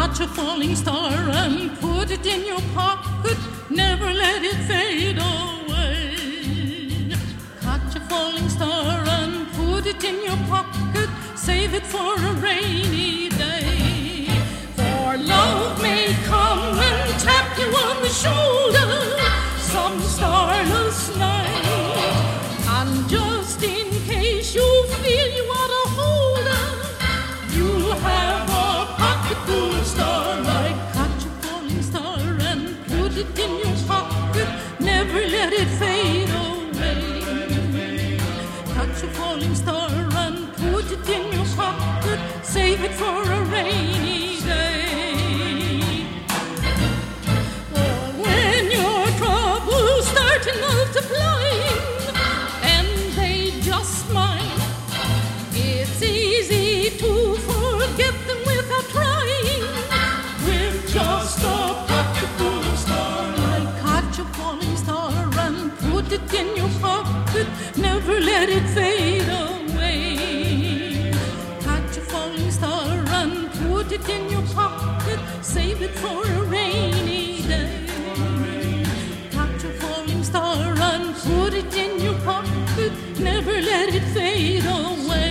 Catch a falling star and put it in your pocket. Never let it fade away. Catch a falling star and put it in your pocket. Save it for a rainy day. For love may come and tap you on the shoulder some starless night. And just in case you feel you ought to hold her, you'll have a pocket full of starlight. Catch a falling star and put it in your pocket. Never let it fade away. Catch a falling star and put it in your pocket. Save it for a rainy day. Oh, when your troubles start multiplying and they just might, it's easy to forget them without trying. With just a pocket full of starlight, catch a falling star and put it in your pocket. Never let it fade away. Catch a falling star and put it in your pocket. Save it for a rainy day. Catch a falling star and put it in your pocket. Never let it fade away.